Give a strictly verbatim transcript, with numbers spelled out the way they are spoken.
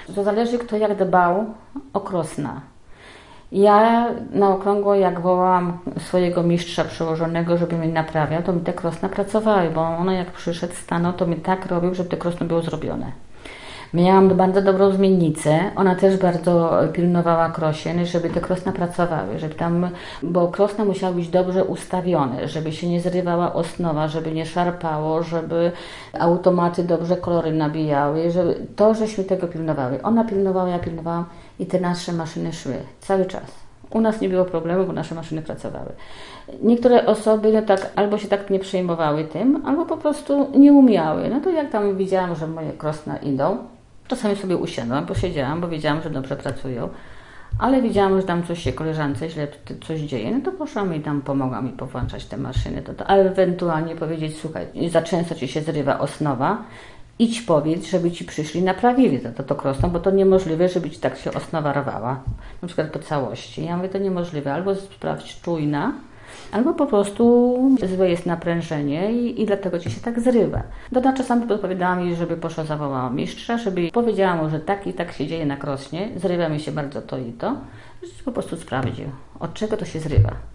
To zależy, kto jak dbał o krosna. Ja na okrągło, jak wołałam swojego mistrza przełożonego, żeby mi naprawiał, to mi te krosna pracowały, bo on jak przyszedł, stanął, to mi tak robił, żeby te krosno było zrobione. Miałam bardzo dobrą zmiennicę, ona też bardzo pilnowała krosien, żeby te krosna pracowały, żeby tam, bo krosna musiały być dobrze ustawione, żeby się nie zrywała osnowa, żeby nie szarpało, żeby automaty dobrze kolory nabijały, żeby to, żeśmy tego pilnowały. Ona pilnowała, ja pilnowałam i te nasze maszyny szły cały czas. U nas nie było problemu, bo nasze maszyny pracowały. Niektóre osoby no tak, albo się tak nie przejmowały tym, albo po prostu nie umiały. No to jak tam widziałam, że moje krosna idą, czasami sobie usiadłam, posiedziałam, bo wiedziałam, że dobrze pracują, ale widziałam, że tam coś się koleżance źle coś dzieje, no to poszłam i tam pomogłam mi powłączać te maszyny. To, to, ale ewentualnie powiedzieć, słuchaj, za często ci się zrywa osnowa, idź powiedz, żeby ci przyszli, naprawili to, to, to krosno, bo to niemożliwe, żeby ci tak się osnowa rwała, na przykład po całości. Ja mówię, to niemożliwe, albo sprawdź czujna, albo po prostu złe jest naprężenie i, i dlatego ci się tak zrywa. Doda czasami podpowiadała mi, żeby poszła, zawołała mistrza, żeby powiedziała mu, że tak i tak się dzieje na krosnie, zrywa mi się bardzo to i to, że po prostu sprawdził, od czego to się zrywa.